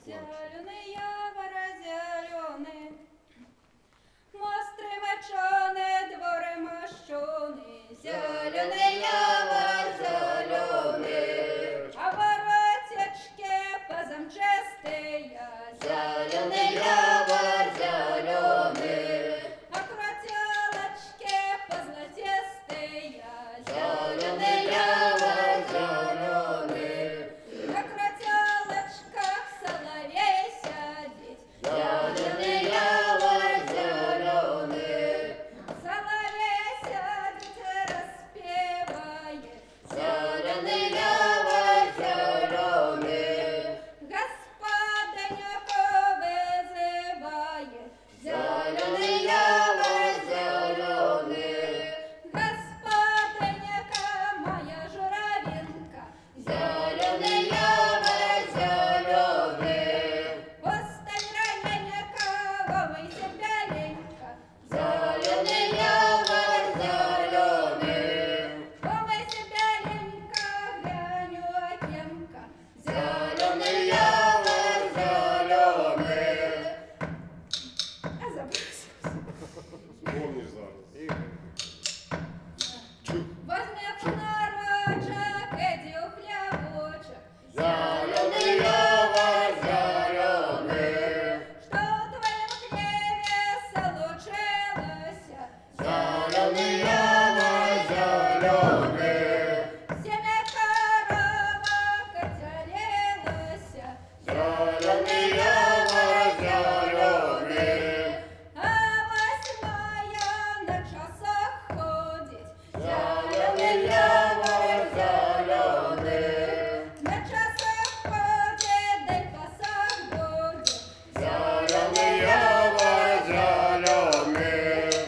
Зеленый явора зеленый, мостры моченые, дворы мощеные. Зеленый явор зеленый, а воротечки позамчастые. Зеленый явор зеленый, а кротелочки позлатистые. Зеленый явор зеленый, на кротелочках соловей сядет. Зеленый явор зеленый, соловей сядет, распевает. Зеленый явор зеленый, господа вызывает. Зеленый явор зеленый, господа моя журавинка. Зеленый явор зеленый, постань раненька, вовыйся пяленька. Зеленый явор зеленый, вовыйся пяленька, глянь у окенка. Зеленый явор зеленый. А забылся. Помнишь зараз. Возьми фонарочок, иди у хлебочек. Зеленый явор зеленый, Что в твоем хлебе случилось? зеленый явор зеленый, Семя коровок отделилось. зеленый явор зеленый, А восьмая на часах ходит. зеленый явор зеленый, На часах ходит, да й пасах будет. зеленый явор зеленый.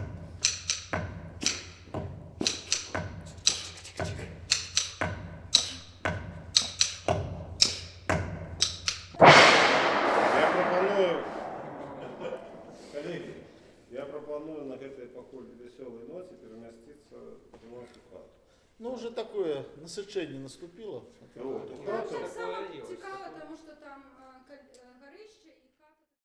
Коллеги, я пропоную на этой похожей веселой ноте переместиться в нас в хату. Ну, вже таке насичення наступило. Вот, у Там хату. так само цікаво, тому що там